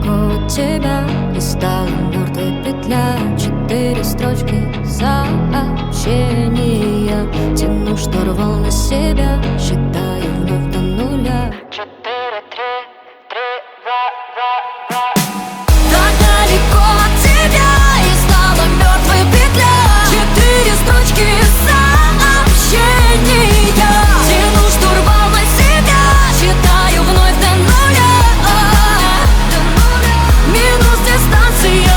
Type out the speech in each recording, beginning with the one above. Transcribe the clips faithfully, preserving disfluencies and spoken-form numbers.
далеко от тебя, и стала мертвой петля. Четыре строчки сообщения тяну, что рвал на себя, считаю вновь до нуля. Четыре, три, три, два, два, два. Так далеко от тебя, и стала мертвой петля. Четыре строчки сообщения тяну, что рвал на себя, считаю вновь до нуля. Минус дистанция.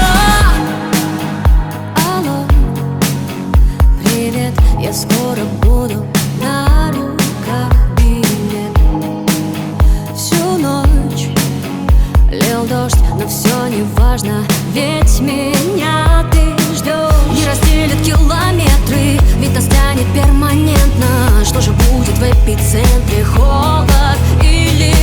Алло, привет, я скоро буду на руках билет. Всю ночь лил дождь, но все не важно, ведь меня ты ждешь. Не разделят километры, ведь нас тянет перманентно. Что же будет в эпицентре, холод или